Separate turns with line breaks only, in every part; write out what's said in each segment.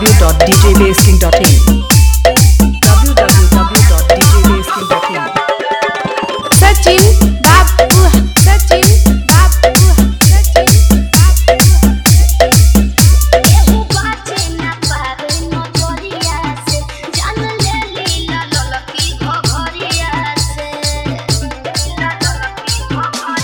www.djbasking.in www.djbasking.in
Sachin बाबू सचिन बाबू सचिन
केहू बाटे ना पावे नजरिया से जान ले लीला ललकी घघरिया से केहू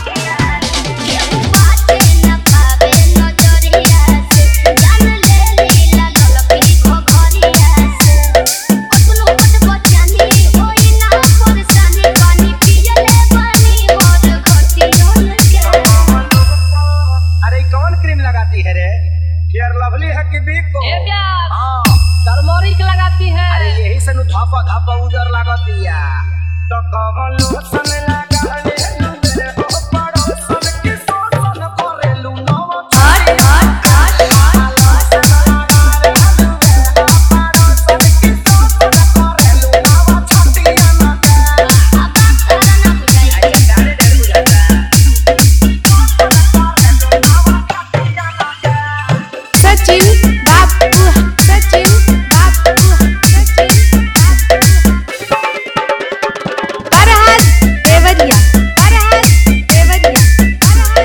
बाटे ना पावे नजरिया से जान ले लीला ललकी घघरिया से अपनो बट बचानी होई ना परेशानी पानी पियले पानी मोर घटियों के
अरे कौन क्रीम लगाती है रे? फेयर लवली है कि बिको? हाँ,
टर्मरिक लगाती है।
अरे यही से नु धापा धापा उजर लागती है। तो कवन लोसन लगा ले मेरे हो पड़ोसन की सोसन करेलू नवा
हट हट हट
लोसन लगा ले पड़ोसन की सोसन करेलू नवा छटिया ना के।
अब तारा ना बुझाई
अरे डाले डर बुझाता
सचिन बाबू सचिन बाबू सचिन फरहाद देवरिया फरहाद देवरिया फरहाद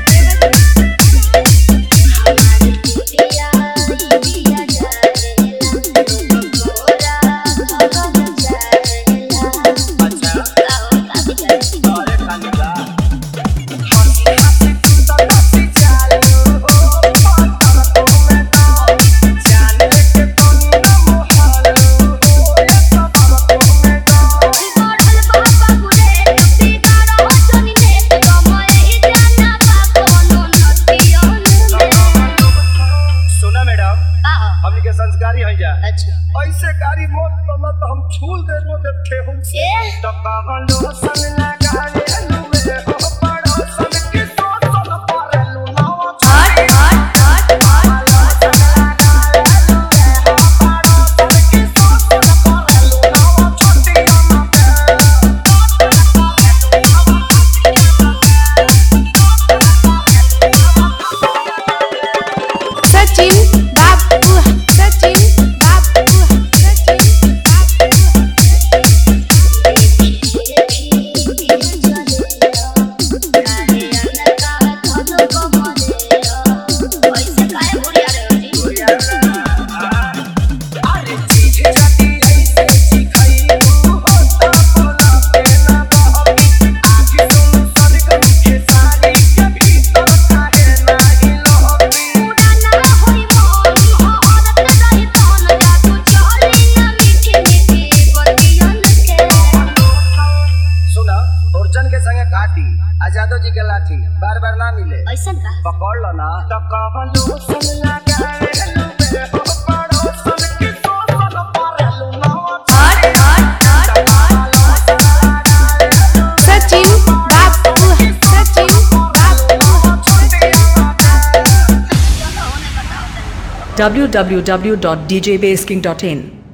देवरिया
दिया जाएला गोरा भगन जाएला
अच्छा
काओ का बिचारी
अरे खालीला हंसी हंसी तू तो हंसी चालू हो पातर तो मैं तो जाने के कोनी न मोहलू हो ये सफर तो मैं तो
बिगड़ल बाबा गुरे बिगाड़ो जनी ने कमय ही जाना बा कोनो नटियों में
सुना मैडम
आहो
हमनी के संस्कारी हो जा
अच्छा
ऐसे गाड़ी मोट तो मत हम छूल दे नो देखे हम
ए
तो कवन लोसन लगा ले मेरे हो पड़ोसन की सोसन करेलू नवा
हट हट हट हट
लोसन लगा ले मेरे हो पड़ोसन की सोसन करेलू नवा छटिया ना के।
सचिन बाबू सचिन बाबू सचिन
अरे चीज जाती ऐसे चिखाई तू होता बोला पे ना बहकी आखि सुन सरगम के सारी के भीतर काहे नाही लहकी सुना अर्जुन के संगे काटी आजादो जी के लाठी बार बार ना मिले पकड़ लो ना तो कवन लोसन लगा ले मेरे हो पड़ोसन की सोसन करेलू नवा
हट हट हट हट सचिन बाबू सचिन बाबू
www.djbasking.in